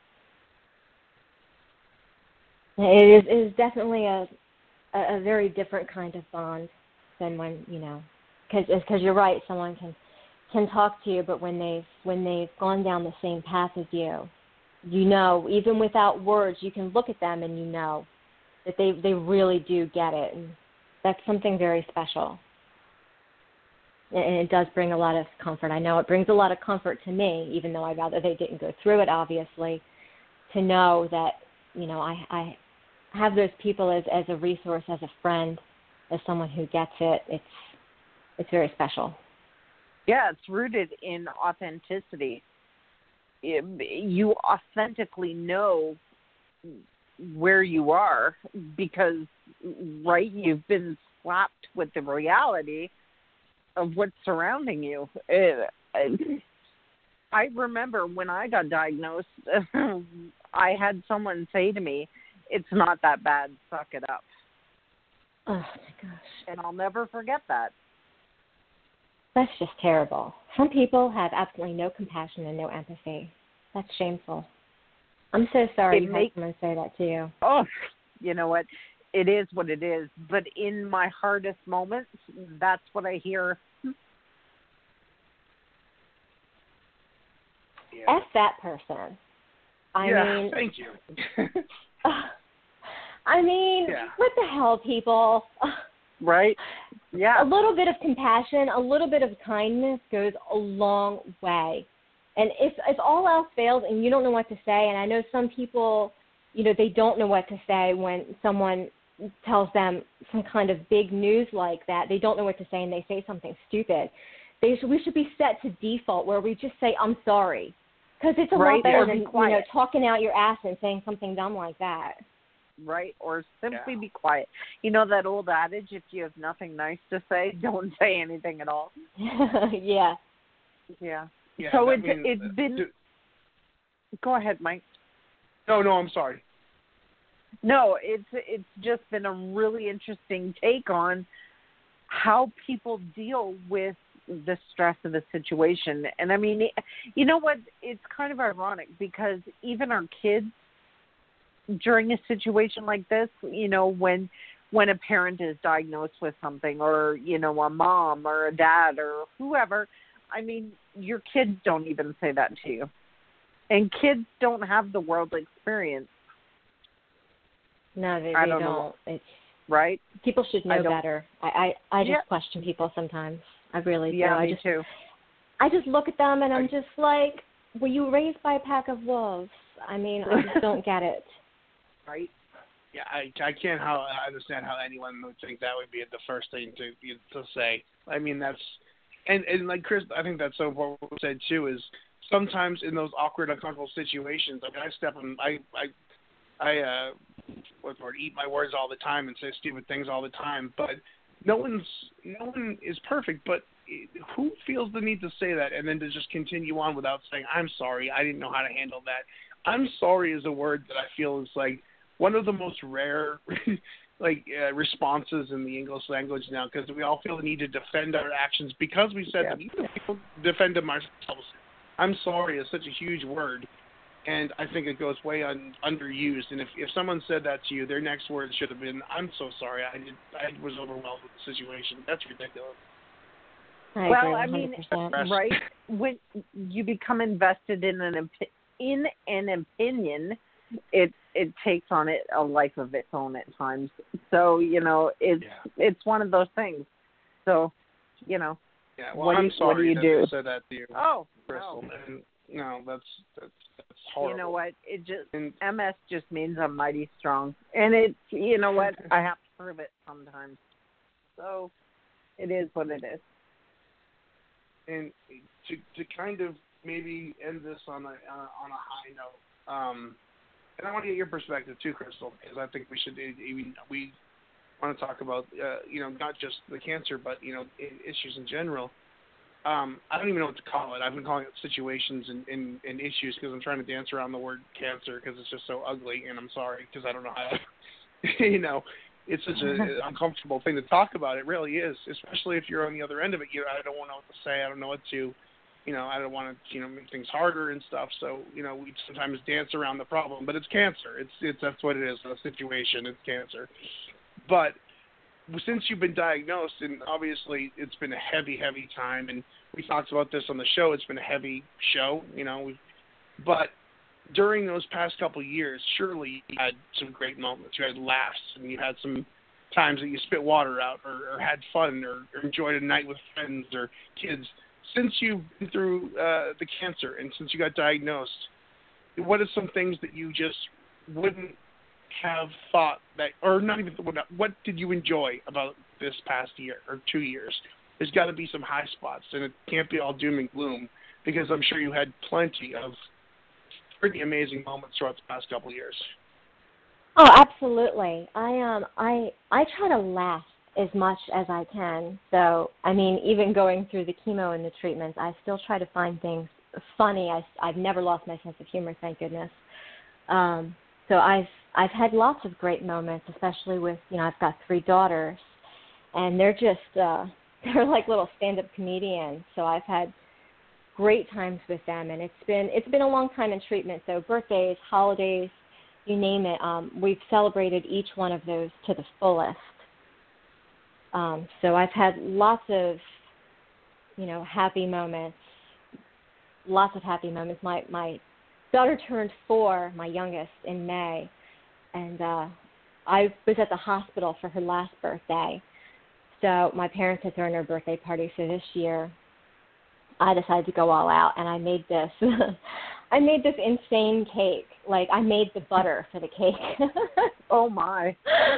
It is, it is definitely a, a a very different kind of bond than when, you know, because because you're right, someone can can talk to you, but when they've when they've gone down the same path as you, you know, even without words, you can look at them and you know that they they really do get it, and that's something very special. And it does bring a lot of comfort. I know it brings a lot of comfort to me, even though I'd rather they didn't go through it, obviously, to know that, you know, I, I have those people as, as a resource, as a friend, as someone who gets it. It's it's very special. Yeah, it's rooted in authenticity. It, you authentically know where you are because, right, you've been slapped with the reality of what's surrounding you. It, it, I remember when I got diagnosed, I had someone say to me, "It's not that bad, suck it up." Oh, my gosh. And I'll never forget that. That's just terrible. Some people have absolutely no compassion and no empathy. That's shameful. I'm so sorry It you make, had someone say that to you. Oh, you know what? It is what it is. But in my hardest moments, that's what I hear. Yeah. F that person. I yeah, mean, thank you. I mean, yeah. what the hell, people? Right? Yeah. A little bit of compassion, a little bit of kindness goes a long way. And if if all else fails and you don't know what to say, and I know some people, you know, they don't know what to say when someone tells them some kind of big news like that. They don't know what to say and they say something stupid. They should, we should be set to default where we just say, "I'm sorry." Because it's a right. lot better or than, be quiet. you know, talking out your ass and saying something dumb like that. Right, or simply yeah. be quiet. You know that old adage, if you have nothing nice to say, don't say anything at all? yeah. Yeah. yeah so it's, means, it's uh, been... do, Go ahead, Mike. No, no, I'm sorry. No, it's it's just been a really interesting take on how people deal with the stress of the situation. And, I mean, you know what? It's kind of ironic because even our kids, during a situation like this, you know, when when a parent is diagnosed with something, or, you know, a mom or a dad or whoever, I mean, your kids don't even say that to you. And kids don't have the world experience. No, they, I they don't. don't. Know. It's, right? people should know I better. I, I, I just yeah. question people sometimes. I really do. Yeah, I me just, too. I just look at them and I'm I, just like, were you raised by a pack of wolves? I mean, I just don't get it. Right? Yeah, I, I can't how I understand how anyone would think that would be the first thing to to say. I mean, that's and and like Chris, I think that's so important. What you said too is sometimes in those awkward, uncomfortable situations, like I step on, I I I uh, what's the word? Eat my words all the time and say stupid things all the time. But no one's no one is perfect. But who feels the need to say that and then to just continue on without saying, "I'm sorry, I didn't know how to handle that." I'm sorry is a word that I feel is like one of the most rare like uh, responses in the English language now, because we all feel the need to defend our actions because we said yeah. them. Even if we don't defend them ourselves, I'm sorry is such a huge word, and I think it goes way un- underused. And if, if someone said that to you, their next word should have been, "I'm so sorry, I did, I was overwhelmed with the situation." That's ridiculous. I well, agree, I mean, one hundred percent. right, when you become invested in an in an opinion, it it takes on it a life of its own at times. So, you know, it's Yeah. it's one of those things. So, you know, Yeah, well, what I'm do you, sorry what do you that do? I said that to you, Oh, Crystal. no. And, no, that's that's that's horrible. You know what? It just And, M S just means I'm mighty strong, and it's you know what? I have to prove it sometimes. So, it is what it is. and to to kind of maybe end this on a uh, on a high note, um, and I want to get your perspective too, Crystal, because I think we should even we want to talk about uh, you know not just the cancer, but you know issues in general. Um, I don't even know what to call it. I've been calling it situations and, and, and issues because I'm trying to dance around the word cancer because it's just so ugly, and I'm sorry because I don't know how to, you know, it's such an uncomfortable thing to talk about. It really is, especially if you're on the other end of it. You know, I don't know what to say. I don't know what to, you know, I don't want to, you know, make things harder and stuff. So, you know, we sometimes dance around the problem, but it's cancer. It's, it's that's what it is, a situation. It's cancer. But since you've been diagnosed, and obviously it's been a heavy, heavy time, and we talked about this on the show, it's been a heavy show, you know, we've, but during those past couple of years, surely you had some great moments. You had laughs, and you had some times that you spit water out or, or had fun or, or enjoyed a night with friends or kids. Since you've been through uh, the cancer and since you got diagnosed, what are some things that you just wouldn't have thought that, or not even, what did you enjoy about this past year or two years? There's got to be some high spots, and it can't be all doom and gloom, because I'm sure you had plenty of pretty amazing moments throughout the past couple of years. Oh, absolutely. I um I I try to laugh as much as I can. So, I mean, even going through the chemo and the treatments, I still try to find things funny. I, I've never lost my sense of humor, thank goodness. Um, so I've I've had lots of great moments, especially with, you know, I've got three daughters, and they're just, uh, they're like little stand-up comedians. So I've had great times with them, and it's been, it's been a long time in treatment. So birthdays, holidays, you name it, um, we've celebrated each one of those to the fullest. Um, so I've had lots of, you know, happy moments, lots of happy moments. My, my daughter turned four, my youngest, in May. And uh, I was at the hospital for her last birthday. So my parents had thrown her birthday party. So this year, I decided to go all out, and I made this. I made this insane cake. Like, I made the butter for the cake. Oh my!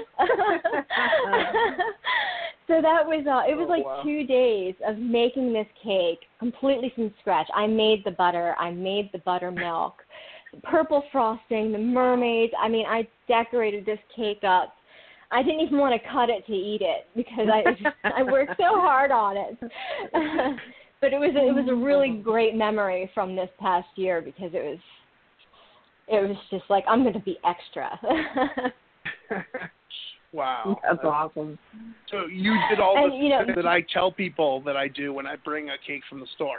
So that was uh, it was oh, like wow. two days of making this cake completely from scratch. I made the butter. I made the buttermilk. Purple frosting, the mermaids. I mean, I decorated this cake up. I didn't even want to cut it to eat it because I I worked so hard on it. But it was it was a really great memory from this past year because it was it was just like, I'm going to be extra. Wow, that's, that's awesome. So you did all and, the you know, things that I tell people that I do when I bring a cake from the store.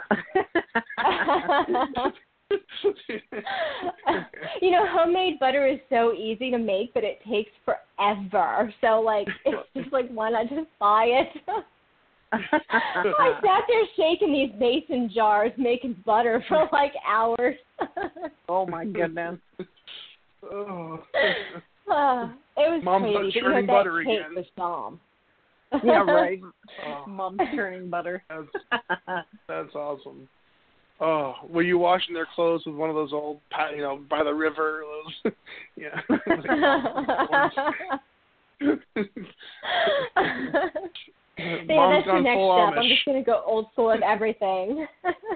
You know, homemade butter is so easy to make, but it takes forever. So, like, it's just like, why not just buy it? I sat there shaking these mason jars, making butter for like hours. Oh my goodness! Oh. Uh, it was Mom's crazy. not But, you know, churning that butter cake again. was bomb. Yeah, right. Oh. Mom's churning butter. That's, that's awesome. Oh, were you washing their clothes with one of those old, pa- you know, by the river? Those, yeah. Yeah, Mom's that's the gone next full step. I'm Amish. just going to go old school with everything.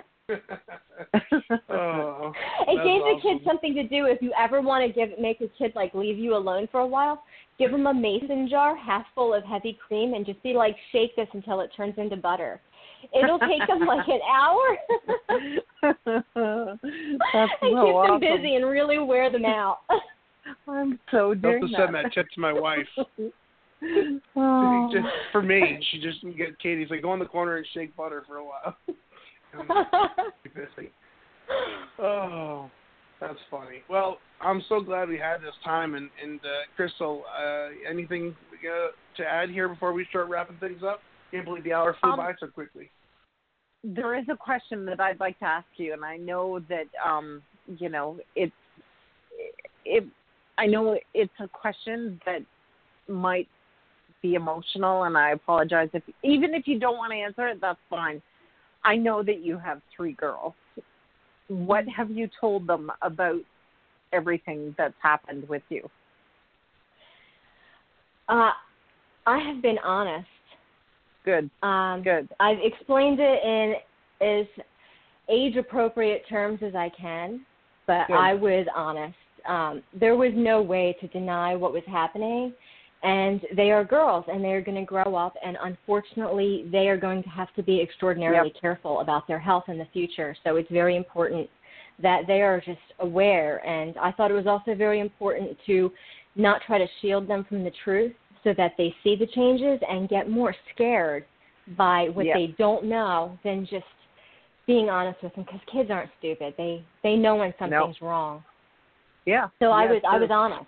Oh, It that's gave the awesome. kids something to do. If you ever want to give make a kid like leave you alone for a while, give them a mason jar half full of heavy cream and just be like, shake this until it turns into butter. It'll take them like an hour. That's and so keep awesome. them busy and really wear them out. I'm so I'll doing have to send that tip to my wife. Oh. Just for me, she just get Katie's like, go in the corner and shake butter for a while. Busy. Oh, that's funny. Well, I'm so glad we had this time. And, and uh, Crystal, uh, anything uh, to add here before we start wrapping things up? Can't believe the hour flew Um, by so quickly. There is a question that I'd like to ask you, and I know that um, you know it's it. I know it's a question that might be emotional, and I apologize if even if you don't want to answer it, that's fine. I know that you have three girls. What have you told them about everything that's happened with you? Uh, I have been honest. Good. Um, Good. I've explained it in as age-appropriate terms as I can, but Good. I was honest. Um, there was no way to deny what was happening, and they are girls, and they're going to grow up, and unfortunately, they are going to have to be extraordinarily Yep. careful about their health in the future. So it's very important that they are just aware, and I thought it was also very important to not try to shield them from the truth so that they see the changes and get more scared by what Yep. they don't know than just being honest with them, because kids aren't stupid. They they know when something's Nope. wrong. Yeah. So I yeah, was I sure. was honest.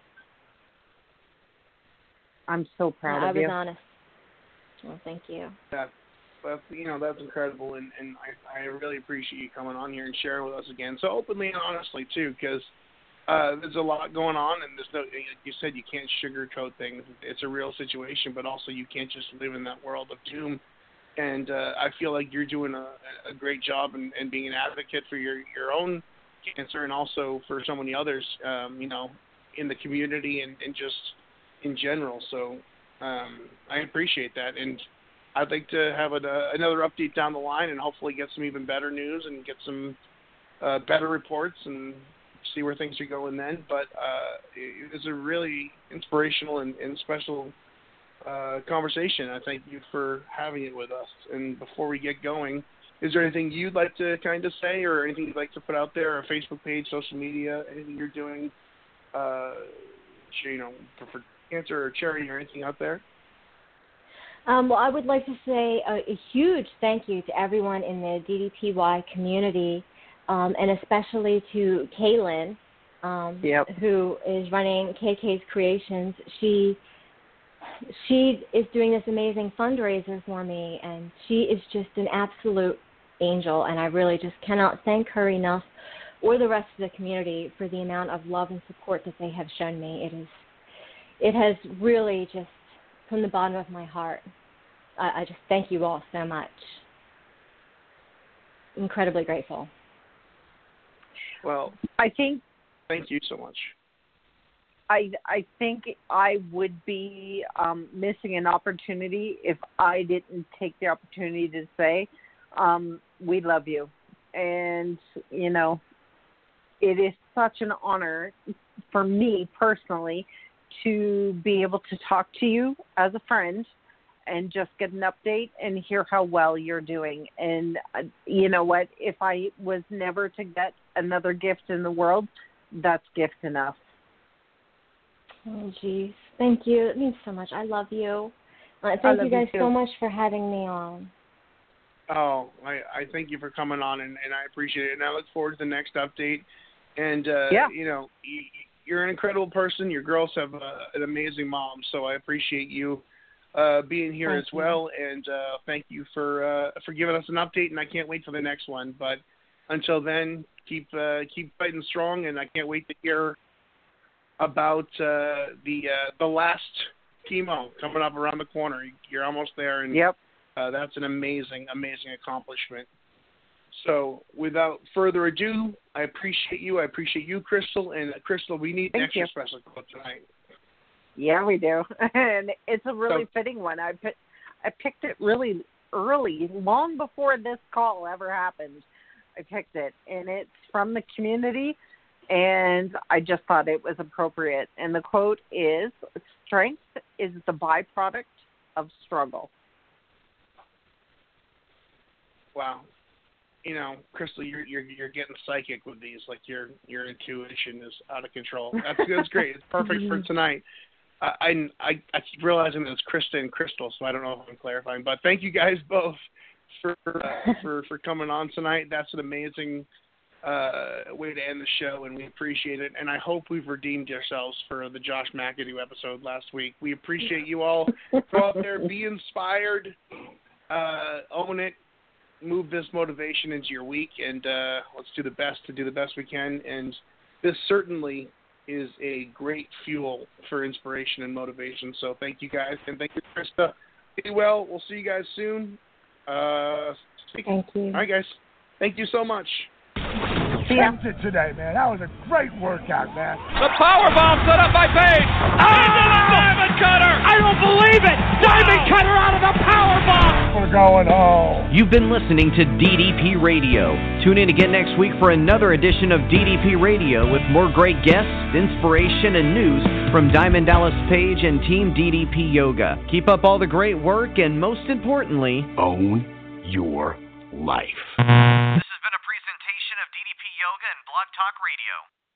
I'm so proud I of was you. honest. Well, thank you. That, that's you know that's incredible, and and I I really appreciate you coming on here and sharing with us again so openly and honestly too, because uh, there's a lot going on, and there's no like you said you can't sugarcoat things. It's a real situation, but also you can't just live in that world of doom. And uh, I feel like you're doing a, a great job in, in being an advocate for your your own cancer and also for so many others, um, you know, in the community and, and just in general. So um, I appreciate that. And I'd like to have a, uh, another update down the line and hopefully get some even better news and get some uh, better reports and see where things are going then. But uh, it was a really inspirational and, and special uh, conversation. I thank you for having it with us. And before we get going, is there anything you'd like to kind of say or anything you'd like to put out there, a Facebook page, social media, anything you're doing, uh, you know, for, for cancer or charity or anything out there? Um, well, I would like to say a, a huge thank you to everyone in the D D P Y community, um, and especially to Kaylin, um, Yep. who is running K K's Creations. She she is doing this amazing fundraiser for me, and she is just an absolute angel, and I really just cannot thank her enough, or the rest of the community, for the amount of love and support that they have shown me. It is, it has really just, from the bottom of my heart, I, I just thank you all so much. Incredibly grateful. Well, I think thank you so much. I I think I would be um, missing an opportunity if I didn't take the opportunity to say, um, we love you. And, you know, it is such an honor for me personally to be able to talk to you as a friend and just get an update and hear how well you're doing. And uh, you know what? If I was never to get another gift in the world, that's gift enough. Oh, geez. Thank you. It means so much. I love you. Uh, I thank love you guys you too. so much for having me on. Oh, I, I thank you for coming on, and, and I appreciate it. And I look forward to the next update. And, uh, Yeah. you know, you, you're an incredible person. Your girls have uh, an amazing mom, so I appreciate you uh, being here Thank as you. well. And uh, thank you for uh, for giving us an update, and I can't wait for the next one. But until then, keep uh, keep fighting strong, and I can't wait to hear about uh, the uh, the last chemo coming up around the corner. You're almost there, and Yep. uh, that's an amazing, amazing accomplishment. So without further ado, I appreciate you. I appreciate you, Crystal. And uh, Crystal, we need an Thank extra you. special quote tonight. Yeah, we do. And it's a really So- fitting one. I put, I picked it really early, long before this call ever happened. I picked it, and it's from the community, and I just thought it was appropriate. And the quote is, "Strength is the byproduct of struggle." Wow. You know, Crystal, you're you're you're getting psychic with these. Like your your intuition is out of control. That's that's great. It's perfect for tonight. Uh, I I I keep realizing that it's Krista and Crystal, so I don't know if I'm clarifying. But thank you guys both for uh, for for coming on tonight. That's an amazing uh, way to end the show, and we appreciate it. And I hope we've redeemed ourselves for the Josh McAdoo episode last week. We appreciate you all. Go out there, be inspired, uh, own it. Move this motivation into your week, and uh, let's do the best to do the best we can. And this certainly is a great fuel for inspiration and motivation. So thank you guys, and thank you, Krista. Be well. We'll see you guys soon. Uh, Thank you. All right, guys. Thank you so much. Kept it today, man. That was a great workout, man. The power bomb set up by Page. Oh! Into the Diamond Cutter. I don't believe it. Diamond wow. Cutter out of the power bomb. We're going home. You've been listening to D D P Radio. Tune in again next week for another edition of D D P Radio with more great guests, inspiration, and news from Diamond Dallas Page and Team D D P Yoga. Keep up all the great work, and most importantly, own your life. This has been a presentation of D D P Yoga and Blog Talk Radio.